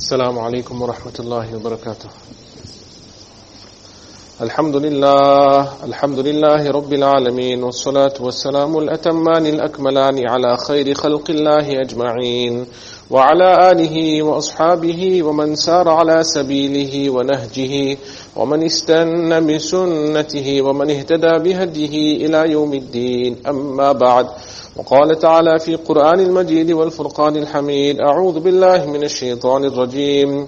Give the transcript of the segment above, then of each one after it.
السلام عليكم ورحمة الله وبركاته. الحمد لله رب العالمين، والصلاة والسلام الأتمان الأكملان على خير خلق الله أجمعين، وعلى آله وأصحابه ومن سار على سبيله ونهجه ومن استنى بسنته ومن اهتدى بهديه إلى يوم الدين. أما بعد، وقال تعالى في القرآن المجيد والفرقان الحميد: أعوذ بالله من الشيطان الرجيم،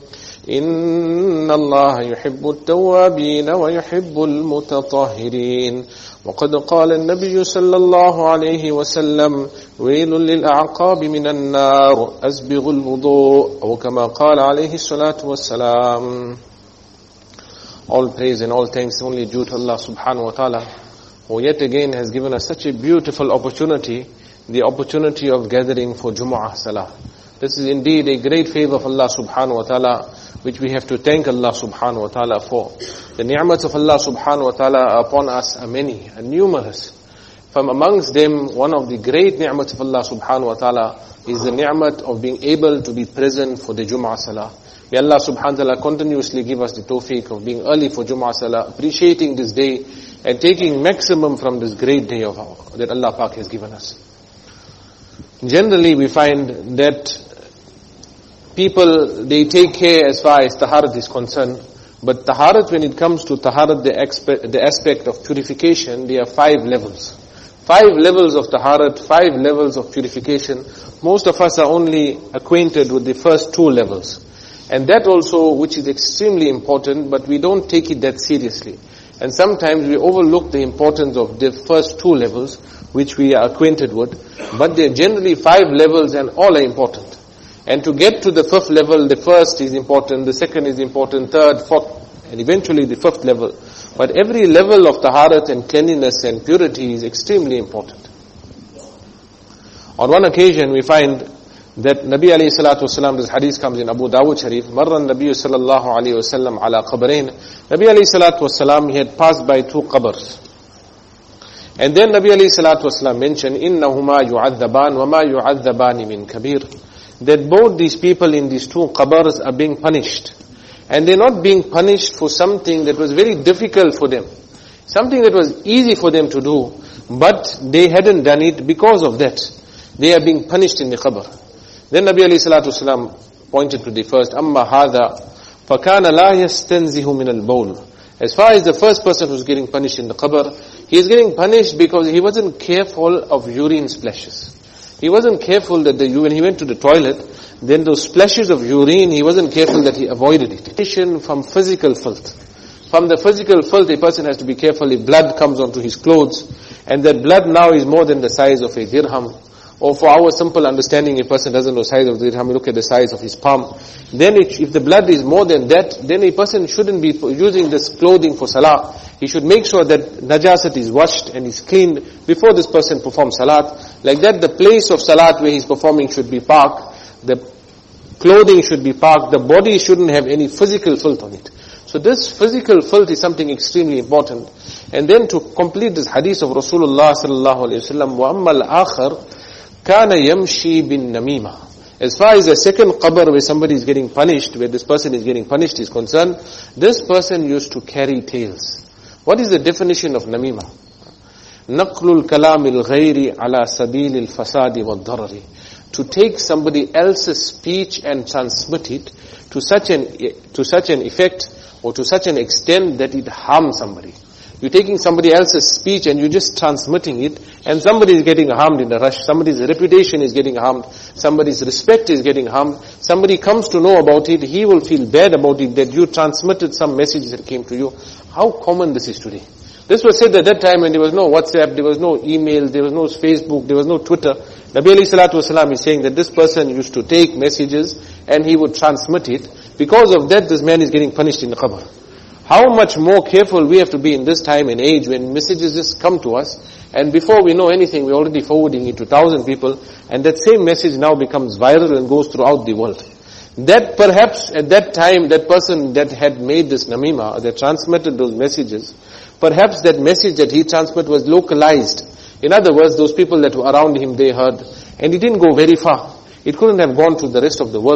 إن الله يحب التوابين ويحب المتطهرين. وقد قال النبي صلى الله عليه وسلم: ويل للأعقاب من النار أسبغ الوضوء، أو كما قال عليه الصلاة والسلام. All praise and all thanks only due to Allah subhanahu wa ta'ala, who yet again has given us such a beautiful opportunity, the opportunity of gathering for Jumu'ah Salah. This is indeed a great favor of Allah subhanahu wa ta'ala, which we have to thank Allah subhanahu wa ta'ala for. The ni'mats of Allah subhanahu wa ta'ala upon us are many and numerous. From amongst them, one of the great ni'mats of Allah subhanahu wa ta'ala is the ni'mat of being able to be present for the Jumu'ah Salah. May Allah subhanahu wa ta'ala continuously give us the tawfiq of being early for Jumu'ah Salah, appreciating this day and taking maximum from this great day that Allah Pak has given us. Generally, we find that people, they take care as far as taharat is concerned, but taharat, when it comes to taharat, the aspect of purification, there are 5 levels. 5 levels of taharat, 5 levels of purification. Most of us are only acquainted with the first 2 levels. And that also, which is extremely important, but we don't take it that seriously. And sometimes we overlook the importance of the first 2 levels, which we are acquainted with. But there are generally 5 levels and all are important. And to get to the 5th level, the first is important, the second is important, third, fourth, and eventually the 5th level. But every level of taharat and cleanliness and purity is extremely important. On one occasion we find that Nabi alayhi salatu wasalam, this hadith comes in Abu Dawud Sharif, Marra Nabi sallallahu alayhi wasallam ala qabrain. Nabi alayhi salatu wasalam, he had passed by 2 qabrs. And then Nabi alayhi salatu wasalam mentioned, Innahuma yu'adhaban wa ma yu'adhabani min kabir. That both these people in these 2 qabrs are being punished. And they're not being punished for something that was very difficult for them. Something that was easy for them to do, but they hadn't done it. Because of that, they are being punished in the qabr. Then Nabi alayhi salatu wasalam pointed to the first, Amma hadha, fakana la yastanzihu min al-bawl. As far as the first person who's getting punished in the qabr, he is getting punished because he wasn't careful of urine splashes. He wasn't careful that when he went to the toilet, then those splashes of urine, he wasn't careful that he avoided it. From physical filth. From the physical filth, a person has to be careful if blood comes onto his clothes, and that blood now is more than the size of a dirham. Or for our simple understanding, a person doesn't know the size of the dirham, we look at the size of his palm. Then if the blood is more than that, then a person shouldn't be using this clothing for salah. He should make sure that najasat is washed and is cleaned before this person performs salat. Like that, the place of salat where he's performing should be parked. The clothing should be parked. The body shouldn't have any physical filth on it. So this physical filth is something extremely important. And then to complete this hadith of Rasulullah sallallahu alayhi wa sallam, وَأَمَّا الْآخَرِ كَانَ يَمْشِي بِالنَّمِيمَةِ. As far as the second qabr where somebody is getting punished, where this person is getting punished is concerned, this person used to carry tales. What is the definition of namima? نَقْلُ الْكَلَامِ الْغَيْرِ عَلَى سَبِيلِ الْفَسَادِ وَالضَّرَرِ. To take somebody else's speech and transmit it to such an effect or to such an extent that it harms somebody. You're taking somebody else's speech and you're just transmitting it, and somebody is getting harmed in a rush. Somebody's reputation is getting harmed. Somebody's respect is getting harmed. Somebody comes to know about it, he will feel bad about it that you transmitted some message that came to you. How common this is today. This was said at that time when there was no WhatsApp, there was no email, there was no Facebook, there was no Twitter. Nabi alayhi salatu wasalam is saying that this person used to take messages and he would transmit it. Because of that, this man is getting punished in the qabr. How much more careful we have to be in this time and age when messages just come to us, and before we know anything, we're already forwarding it to 1,000 people, and that same message now becomes viral and goes throughout the world. That perhaps at that time, that person that had made this namima, that transmitted those messages, perhaps that message that he transmitted was localized. In other words, those people that were around him, they heard, and it didn't go very far. It couldn't have gone to the rest of the world.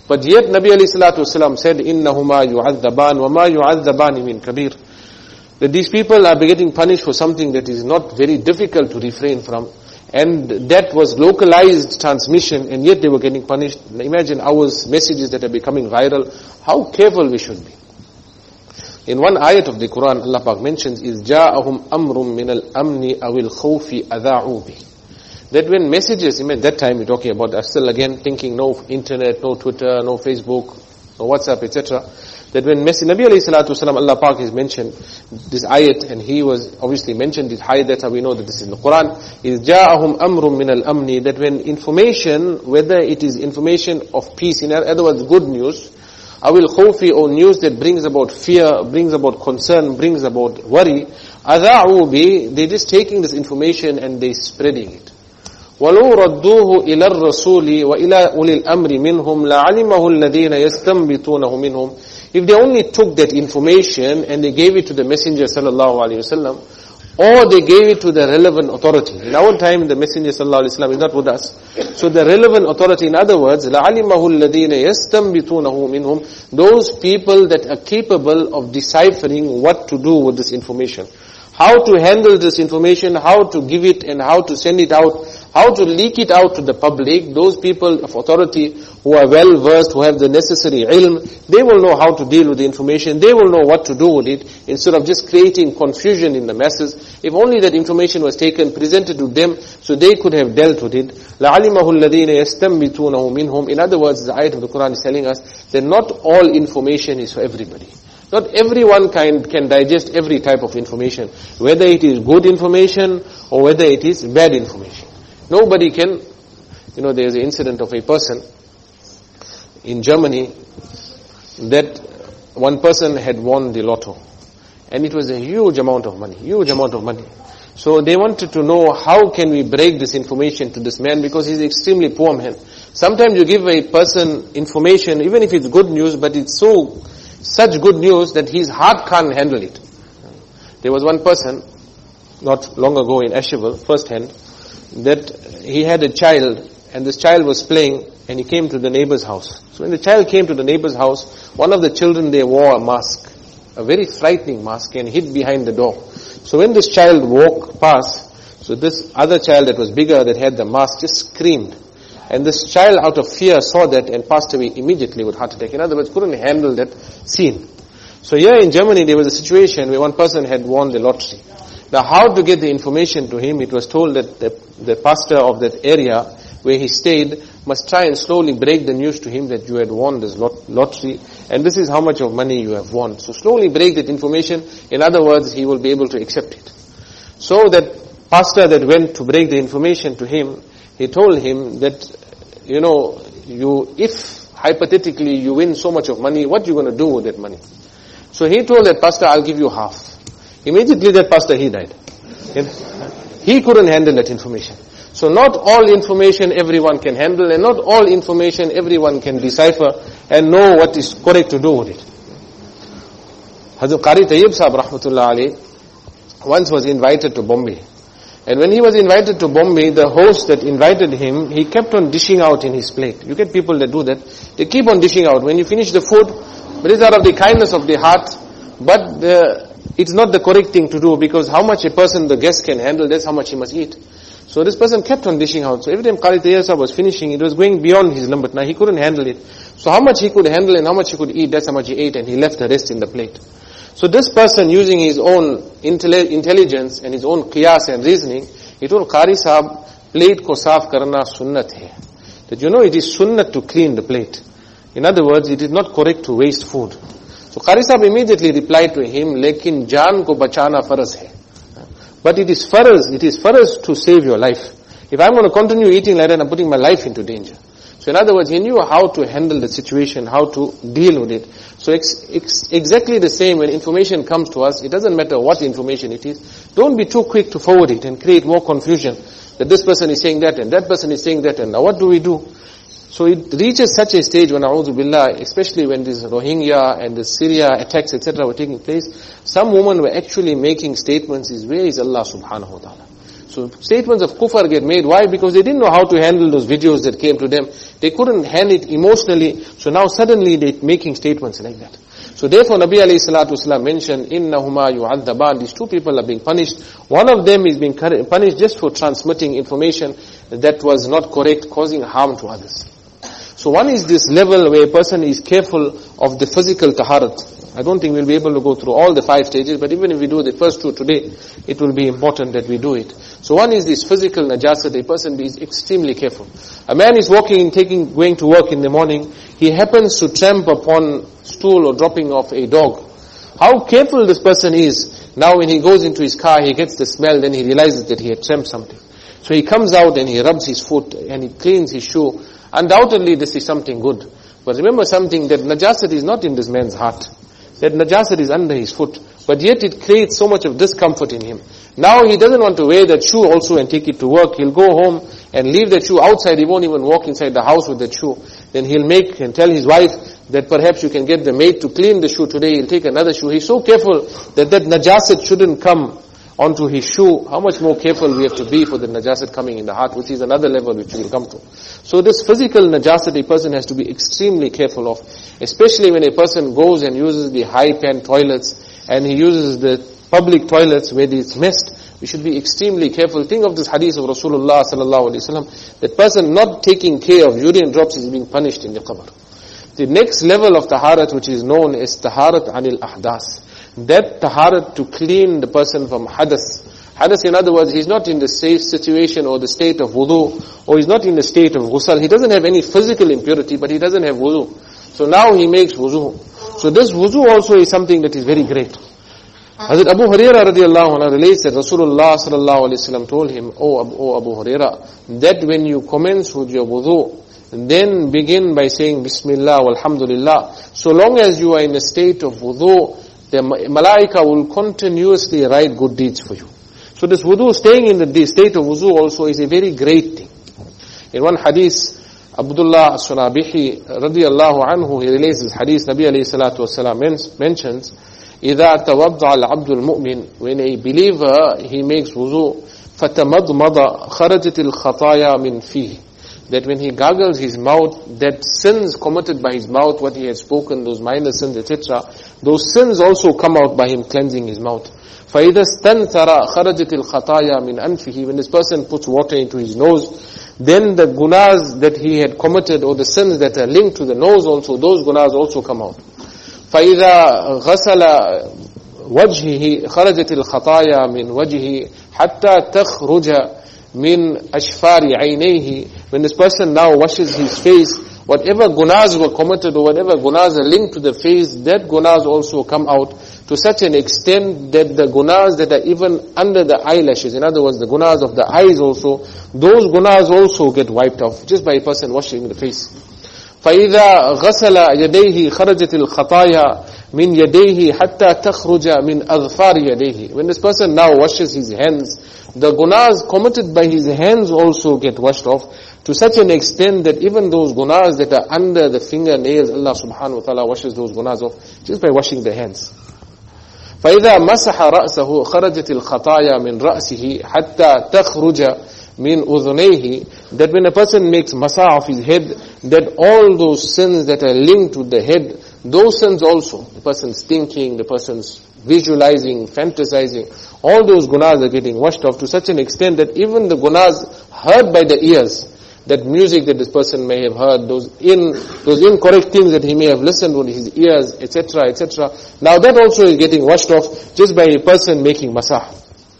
But yet Nabi alayhi salatu wasalam said, إِنَّهُمَا يُعَذَّبَانِ وَمَا يُعَذَّبَانِ مِنْ كَبِيرٍ. That these people are getting punished for something that is not very difficult to refrain from. And that was localized transmission, and yet they were getting punished. Imagine ours, messages that are becoming viral. How careful we should be. In one ayat of the Quran, Allah Pak mentions, إِذْ جَاءَهُمْ أَمْرٌ مِّنَ الْأَمْنِ أَوِ الْخَوْفِ أَذَاعُوا بِهِ. That when messages, that time we're talking about, I'm still again thinking no internet, no Twitter, no Facebook, no WhatsApp, etc. That when Nabi alayhi salatu wasalam, Allah Pak has mentioned this ayat, and he was obviously mentioned this ayat, that's how we know that this is in the Quran, is جَاءَهُمْ أَمْرٌ مِّنَ الْأَمْنِ, that when information, whether it is information of peace, in other words good news, أَوِ الْخَوْفِ, or news that brings about fear, brings about concern, brings about worry, أَذَاعُوا بِهِ, they're just taking this information and they're spreading it. وَلَوْ رَدُّوهُ إِلَى الرَّسُولِ وَإِلَى أُولِي الْأَمْرِ مِنْهُمْ لَعَلِمَهُ الَّذِينَ يَسْتَنْبِطُونَهُ مِنْهُمْ. If they only took that information and they gave it to the Messenger sallallahu alaihi wasallam, or they gave it to the relevant authority. In our time, the Messenger sallallahu alaihi wasallam is not with us. So the relevant authority, in other words, لَعَلِمَهُ الَّذِينَ يَسْتَنْبِطُونَهُ مِنْهُمْ, those people that are capable of deciphering what to do with this information. How to handle this information, how to give it and how to send it out, how to leak it out to the public. Those people of authority who are well versed, who have the necessary ilm, they will know how to deal with the information, they will know what to do with it, instead of just creating confusion in the masses. If only that information was taken, presented to them, so they could have dealt with it. لَعَلِمَهُ الَّذِينَ يَسْتَنْبِطُونَهُ مِنْهُمْ. In other words, the ayat of the Quran is telling us that not all information is for everybody. Not everyone can digest every type of information, whether it is good information or whether it is bad information. Nobody can. There is an incident of a person in Germany that one person had won the lotto, and it was a huge amount of money. So they wanted to know, how can we break this information to this man, because he's an extremely poor man. Sometimes you give a person information, even if it's good news, but it's such good news that his heart can't handle it. There was one person, not long ago in Asheville, first hand, that he had a child, and this child was playing, and he came to the neighbor's house. So when the child came to the neighbor's house, one of the children there wore a mask, a very frightening mask, and hid behind the door. So when this child walked past, so this other child that was bigger, that had the mask, just screamed. And this child, out of fear, saw that and passed away immediately with heart attack. In other words, couldn't handle that scene. So here in Germany, there was a situation where one person had won the lottery. Now, how to get the information to him? It was told that the pastor of that area where he stayed must try and slowly break the news to him that you had won this lottery, and this is how much of money you have won. So slowly break that information. In other words, he will be able to accept it. So that pastor that went to break the information to him, he told him that, if hypothetically you win so much of money, what are you going to do with that money? So he told that pastor, I'll give you half. Immediately that pastor, he died. He couldn't handle that information. So not all information everyone can handle, and not all information everyone can decipher and know what is correct to do with it. Hazrat Qari Tayyib Sahib Rahmatullah Alayh once was invited to Bombay. And when he was invited to Bombay, the host that invited him, he kept on dishing out in his plate. You get people that do that. They keep on dishing out. When you finish the food, but it's out of the kindness of the heart, but it's not the correct thing to do, because how much a person, the guest, can handle, that's how much he must eat. So this person kept on dishing out. So every time Qari Tayyib Sahib was finishing, it was going beyond his limit. Now he couldn't handle it. So how much he could handle and how much he could eat, that's how much he ate, and he left the rest in the plate. So this person, using his own intelligence and his own qiyas and reasoning, he told Qari Sahib, plate ko saaf karna sunnat hai. That it is sunnat to clean the plate. In other words, it is not correct to waste food. So Qari Sahib immediately replied to him, lekin jaan ko bachana faraz hai. But it is faraz to save your life. If I'm going to continue eating like that, I'm putting my life into danger. So in other words, he knew how to handle the situation, how to deal with it. So exactly the same when information comes to us, it doesn't matter what information it is. Don't be too quick to forward it and create more confusion. That this person is saying that and that person is saying that, and now what do we do? So it reaches such a stage when, a'udhu billah, especially when this Rohingya and the Syria attacks, etc. were taking place, some women were actually making statements, where is Allah subhanahu wa ta'ala? So statements of kufr get made. Why? Because they didn't know how to handle those videos that came to them. They couldn't handle it emotionally. So now suddenly they're making statements like that. So therefore Nabi alayhi salatu wasalam mentioned, innahuma yu'adhaban, these two people are being punished. One of them is being punished just for transmitting information that was not correct, causing harm to others. So one is this level where a person is careful of the physical taharat. I don't think we'll be able to go through all the 5 stages, but even if we do the first 2 today, it will be important that we do it. So one is this physical najasat, a person is extremely careful. A man is walking, going to work in the morning, he happens to tramp upon stool or dropping off a dog. How careful this person is. Now when he goes into his car, he gets the smell, then he realizes that he had tramped something. So he comes out and he rubs his foot and he cleans his shoe. Undoubtedly this is something good. But remember something, that najasat is not in this man's heart. That najasat is under his foot. But yet it creates so much of discomfort in him. Now he doesn't want to wear that shoe also and take it to work. He'll go home and leave that shoe outside. He won't even walk inside the house with that shoe. Then he'll make and tell his wife that perhaps you can get the maid to clean the shoe today. He'll take another shoe. He's so careful that najasat shouldn't come onto his shoe. How much more careful we have to be for the najasat coming in the heart, which is another level which we'll come to. So this physical najasat a person has to be extremely careful of, especially when a person goes and uses the high-pan toilets and he uses the public toilets where it's messed. We should be extremely careful. Think of this hadith of Rasulullah sallallahu alaihi wasallam. That person not taking care of urine drops is being punished in the qabr. The next level of taharat, which is known as taharat anil ahdas. That taharat to clean the person from hadath. Hadath, in other words, he's not in the safe situation or the state of wudu, or he's not in the state of ghusl. He doesn't have any physical impurity, but he doesn't have wudu. So now he makes wudu. So this wudu also is something that is very great. Hazrat Abu Hurairah radiallahu anhu relates that Rasulullah sallallahu alaihi wasallam told him, O Abu Hurairah, that when you commence with your wudu, then begin by saying Bismillah walhamdulillah. So long as you are in a state of wudu, the malaika will continuously write good deeds for you. So this wudu, staying in the state of wudu also is a very great thing. In one hadith, Abdullah as-Sunabihi radiyallahu anhu, he relates this hadith, Nabi alayhi salatu wasalam mentions, إِذَا تَوَضَّعَ الْعَبْدُ الْمُؤْمِنِ, when a believer, he makes wudu, فَتَمَضْمَضَ خَرَجَتِ الْخَطَايَا مِنْ فِيهِ, that when he gargles his mouth, that sins committed by his mouth, what he had spoken, those minor sins, etc., those sins also come out by him cleansing his mouth. فَإِذَا اسْتَنْثَرَ خَرَجَتِ الْخَطَايَا مِنْ أَنْفِهِ, when this person puts water into his nose, then the gunas that he had committed, or the sins that are linked to the nose also, those gunas also come out. فَإِذَا غَسَلَ وَجْهِهِ خَرَجَتِ الْخَطَايَا مِنْ وَجْهِهِ حَتَّى تَخْرُجَ min ashfari aynayhi, when this person now washes his face, whatever gunas were committed or whatever gunas are linked to the face, that gunas also come out to such an extent that the gunas that are even under the eyelashes, in other words the gunas of the eyes also, those gunas also get wiped off just by a person washing the face. فَإِذَا غَسَلَ يَدَيْهِ خَرَجَتِ الْخَطَايَا مِنْ يَدَيْهِ حَتَّى تَخْرُجَ مِنْ أَظْفَارِ يَدَيْهِ, when this person now washes his hands, the gunas committed by his hands also get washed off to such an extent that even those gunas that are under the fingernails, Allah subhanahu wa ta'ala washes those gunas off just by washing the hands. فَإِذَا مَسَحَ رَأْسَهُ خَرَجَتِ الْخَطَايَا مِنْ رَأْسِهِ حَتَّى تَخْرُجَ مِنْ أُذُنَيْهِ, that when a person makes masah of his head, that all those sins that are linked to the head, those sins also, the person's thinking, the person's visualizing, fantasizing, all those gunas are getting washed off to such an extent that even the gunas heard by the ears, that music that this person may have heard, those incorrect things that he may have listened with his ears, etc., etc., now that also is getting washed off just by a person making masah.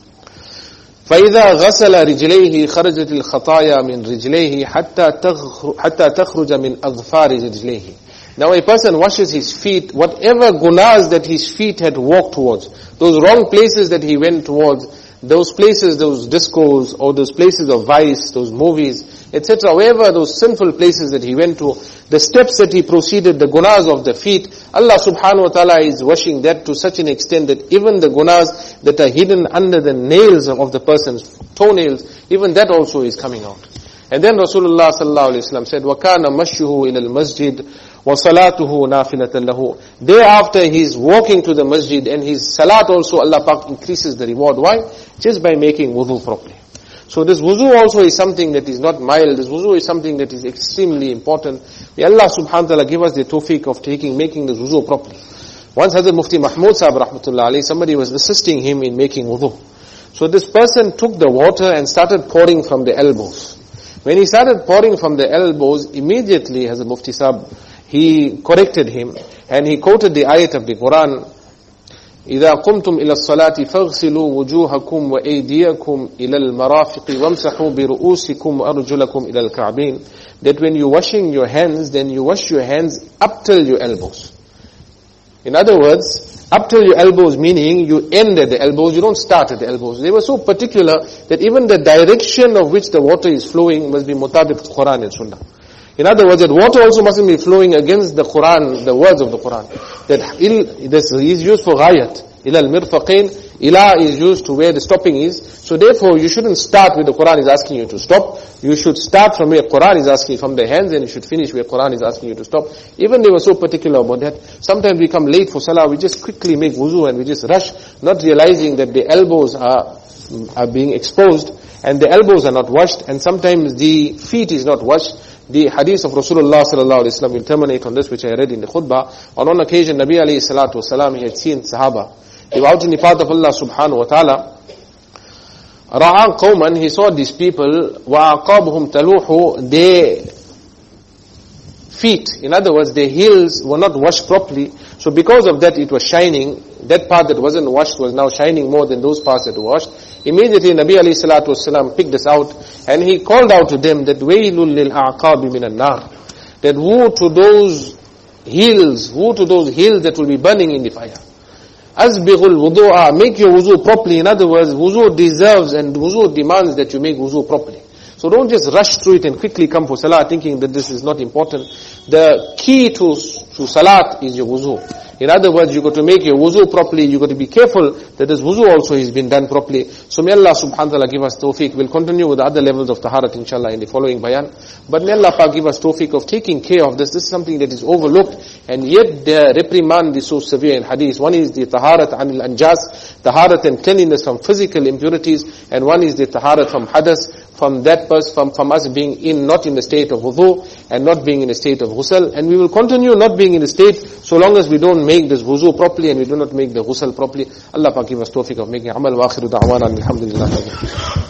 فَإِذَا غَسَلَ رِجْلَيْهِ خَرَجَتِ الْخَطَايَا مِنْ رِجْلَيْهِ حَتَّى تَخْرُجَ مِنْ أَظْفَارِ رِجْلَيْهِ. Now a person washes his feet, whatever gunas that his feet had walked towards, those wrong places that he went towards, those places, those discos, or those places of vice, those movies, etc., wherever those sinful places that he went to, the steps that he proceeded, the gunas of the feet, Allah subhanahu wa ta'ala is washing that to such an extent that even the gunas that are hidden under the nails of the person's toenails, even that also is coming out. And then Rasulullah sallallahu alaihi wasallam said, وَكَانَ مَشْيُهُ إِلَى الْمَسْجِدِ وَصَلَاتُهُ نَافِلَةً لَهُ. Thereafter he's walking to the masjid and his salat also, Allah Pak increases the reward. Why? Just by making wudu properly. So this wuzu also is something that is not mild. This wuzu is something that is extremely important. May Allah subhanahu wa ta'ala give us the tawfiq of making this wuzu properly. Once Hazrat Mufti Mahmud Sahib rahmatullah alayhi, somebody was assisting him in making wudu. So this person took the water and started pouring from the elbows. When he started pouring from the elbows, immediately Hazrat Mufti Sahib, he corrected him and he quoted the ayat of the Quran, إِذَا قُمْتُمْ إِلَى الصَّلَاةِ فَاغْسِلُوا وُجُوهَكُمْ وَأَيْدِيَكُمْ إِلَى الْمَرَافِقِ وَامْسَحُوا بِرُؤُوسِكُمْ وَأَرْجُلَكُمْ إِلَى الْكَعْبِينَ. That when you're washing your hands, then you wash your hands up till your elbows. In other words, up till your elbows, meaning you end at the elbows, you don't start at the elbows. They were so particular that even the direction of which the water is flowing must be mutabiq to Quran and Sunnah. In other words, that water also mustn't be flowing against the Quran, the words of the Quran. That this is used for ghayat. Ila al-mirfaqain. Ila is used to where the stopping is. So therefore, you shouldn't start where the Quran is asking you to stop. You should start from where Quran is asking from the hands, and you should finish where Quran is asking you to stop. Even they were so particular about that. Sometimes we come late for salah, we just quickly make wuzu and we just rush, not realizing that the elbows are being exposed, and the elbows are not washed, and sometimes the feet is not washed. The hadith of Rasulullah sallallahu alaihi wasallam will terminate on this, which I read in the khutbah. On one occasion, Nabi alayhi salatu wasalam, he had seen Sahaba. They were out in the path of Allah subhanahu wa ta'ala. Ra'a qawman, he saw these people, wa'aqabuhum taluhu, their feet, in other words, their heels were not washed properly. So because of that, it was shining. That part that wasn't washed was now shining more than those parts that were washed. Immediately, Nabi alayhi salatu wasalam picked this out, and he called out to them that waylul lil a'qabi minan nar, that woe to those heels that will be burning in the fire. Asbighul wudu'a, make your wuzu properly. In other words, wuzu deserves and wuzu demands that you make wuzu properly. So don't just rush through it and quickly come for salah thinking that this is not important. The key to salat is your wuzu. In other words, you got to make your wuzu properly. You got to be careful that this wuzu also has been done properly. So may Allah subhanahu wa ta'ala give us tawfiq. We'll continue with the other levels of taharat inshallah in the following bayan. But may Allah give us tawfiq of taking care of this. This is something that is overlooked, and yet the reprimand is so severe in hadith. One is the taharat anil anjas, taharat and cleanliness from physical impurities, and one is the taharat from hadas, from that person, from us being not in the state of wudu and not being in the state of ghusl. And we will continue not being in the state so long as we don't make this wuzu properly and we do not make the ghusl properly. Allah Pak give us tawfiq of making amal. Wa akhiru da'wana alhamdulillah.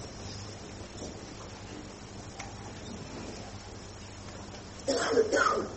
Down.